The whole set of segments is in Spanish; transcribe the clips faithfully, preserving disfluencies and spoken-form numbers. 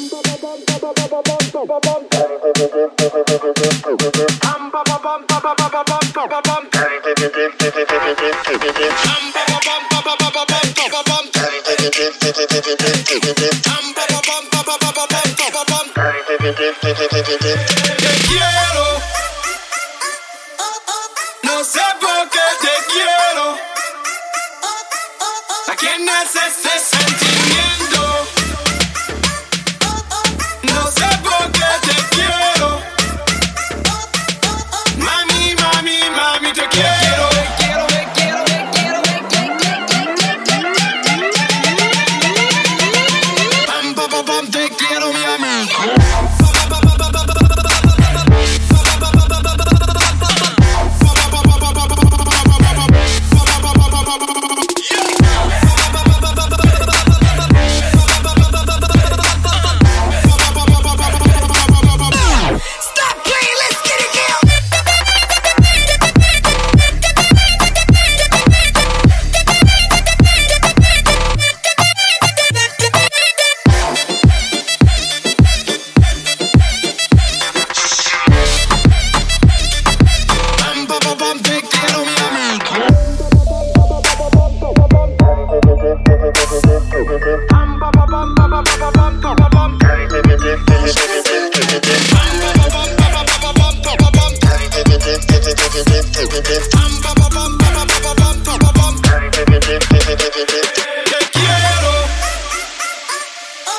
No sé por qué te quiero. ¿A quién es ese sentimiento? No sé por qué te quiero. Mami, mami, mami, te quiero. Quiero, me quiero, me quiero, me quiero. Pam, pam, pam, pam, te quiero, mi amor.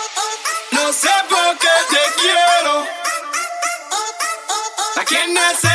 No sé por qué te quiero. ¿A quién es